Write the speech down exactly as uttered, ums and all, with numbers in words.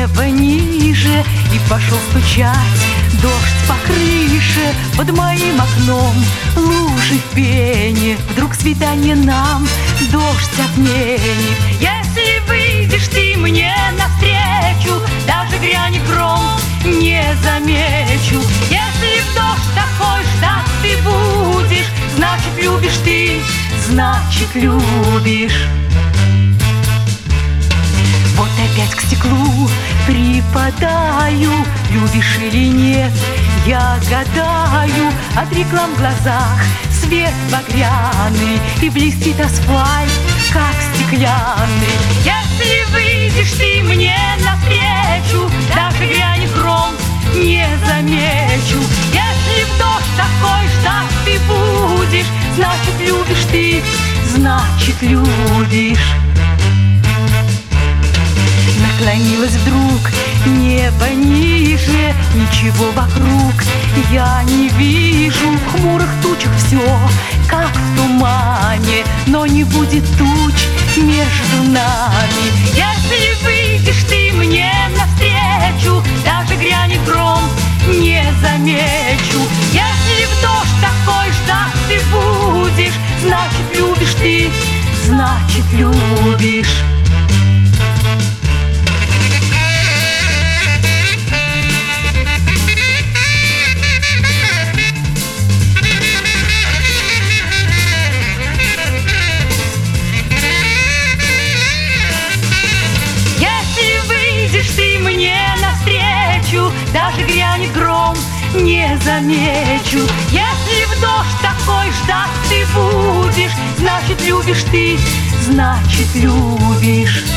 небо ниже, и пошел стучать дождь по крыше. Под моим окном лужи в пене, вдруг свидание нам дождь отменит. Если выйдешь ты мне навстречу, даже грянет гром, не замечу. Если в дождь такой ждать ты будешь, значит любишь ты, значит любишь. Вот опять к стеклу припадаю, любишь или нет, я гадаю. От реклам в глазах свет багряный, и блестит асфальт, как стеклянный. Если выйдешь ты мне навстречу, даже грянет гром, не замечу. Если в дождь такой ждать ты будешь, значит любишь ты, значит любишь. Наклонилась вдруг небо ниже, ничего вокруг я не вижу. В хмурых тучах все, как в тумане, но не будет туч между нами. Если выйдешь ты мне навстречу, даже грянет гром, не замечу. Если в дождь такой ждать ты будешь, значит любишь ты, значит любишь. Даже грянет гром, не замечу. Если в дождь такой ждать ты будешь, значит любишь ты, значит любишь.